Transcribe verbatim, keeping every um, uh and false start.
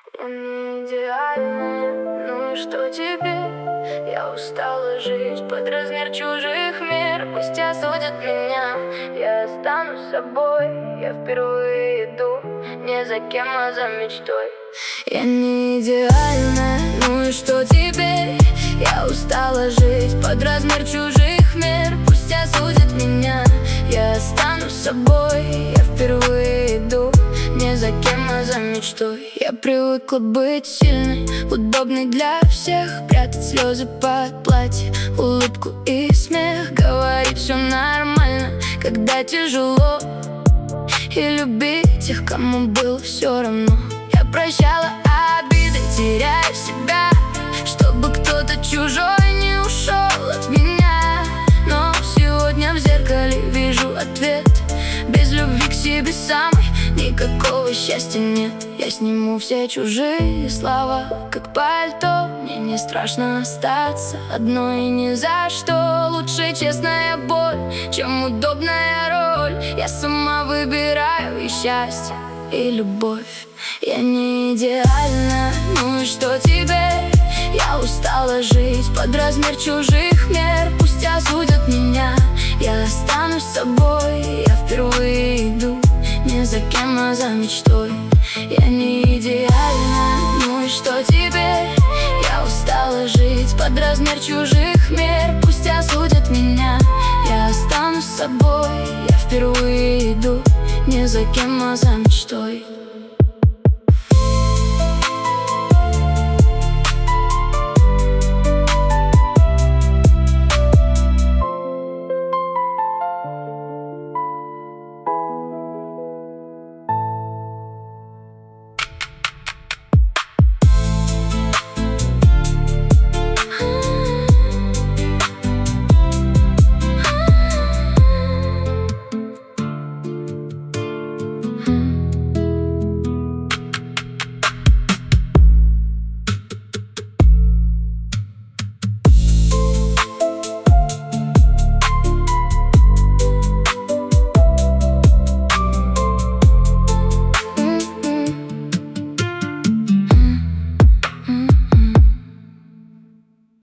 Я не идеальная, ну и что теперь? Я устала жить под размер чужих мер. Пусть осудят меня, я останусь собой. Я впервые иду не за кем, а за мечтой. Я не идеальная, ну и что теперь? Я устала жить под размер чужих мер. Пусть осудят меня, я останусь собой. Я впервые иду не за кем, а за мечтой. Я привыкла быть сильной, удобной для всех, прятать слезы под платье, улыбку и смех, говорить все нормально, когда тяжело, и любить тех, кому было все равно. Я прощала обиды, теряю себя, чтобы кто-то чужой не ушел от меня. Но сегодня в зеркале вижу ответ: без любви к себе самой никакого счастья нет. Я сниму все чужие слова, как пальто. Мне не страшно остаться одной и ни за что. Лучше честная боль, чем удобная роль. Я сама выбираю и счастье, и любовь. Я не идеальна, ну и что теперь? Я устала жить под размер чужих мер. Пусть осудят меня, я останусь собой. Я впервые иду не за кем, а за мечтой. Я не идеальна, ну и что теперь? Я устала жить под размер чужих мер. Пусть осудят меня, я останусь собой. Я впервые иду не за кем, а за мечтой.